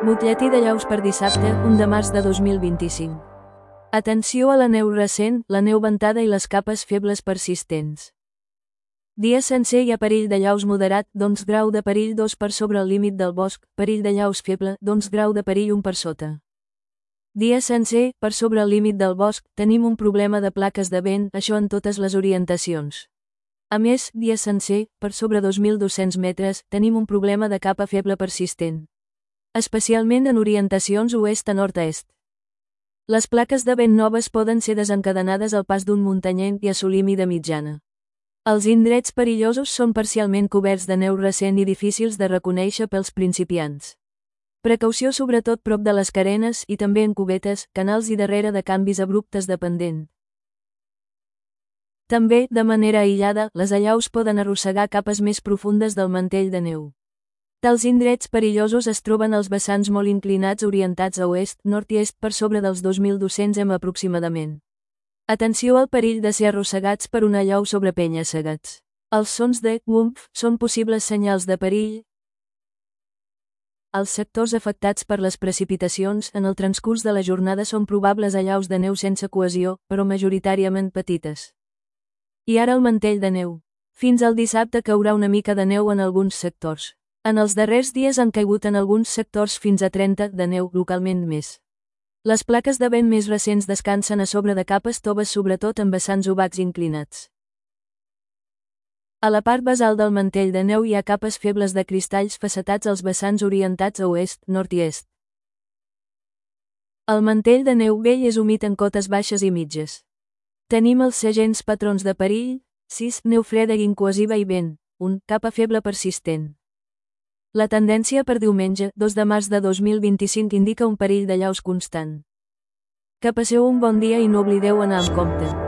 Butlletí de llaus per dissabte, 1 de març de 2025. Atenció a la neu recent, la neu ventada i les capes febles persistents. Dia sencer hi ha perill de llaus moderat, grau de perill 2 per sobre el límit del bosc, perill de llaus feble, grau de perill 1 per sota. Dia sencer, per sobre el límit del bosc, tenim un problema de plaques de vent, això en totes les orientacions. A més, dia sencer, per sobre 2.200 metres, tenim un problema de capa feble persistent. Especialment en orientacions oest a nord-est. Les plaques de vent noves poden ser desencadenades al pas d'un muntanyenc i assolir mida mitjana. Els indrets perillosos són parcialment coberts de neu recent i difícils de reconèixer pels principiants. Precaució sobretot prop de les carenes i també en cubetes, canals i darrere de canvis abruptes de pendent. També, de manera aïllada, les allaus poden arrossegar capes més profundes del mantell de neu. Tals indrets perillosos es troben als vessants molt inclinats orientats a oest, nord i est per sobre dels 2.200 m aproximadament. Atenció al perill de ser arrossegats per una allau sobre penya-segats. Els sons de wumf són possibles senyals de perill. Els sectors afectats per les precipitacions en el transcurs de la jornada són probables allaus de neu sense cohesió, però majoritàriament petites. I ara el mantell de neu. Fins al dissabte caurà una mica de neu en alguns sectors. En els darrers dies han caigut en alguns sectors fins a 30 de neu, localment més. Les plaques de vent més recents descansen a sobre de capes toves sobretot en vessants obacs inclinats. A la part basal del mantell de neu hi ha capes febles de cristalls facetats als vessants orientats a oest, nord i est. El mantell de neu vell és humit en cotes baixes i mitges. Tenim els segents patrons de perill: 6. Neu freda i incohesiva i vent. 1. Capa feble persistent. La tendència per diumenge, 2 de març de 2025 indica un perill de llaus constant. Que passeu un bon dia i no oblideu anar amb compte.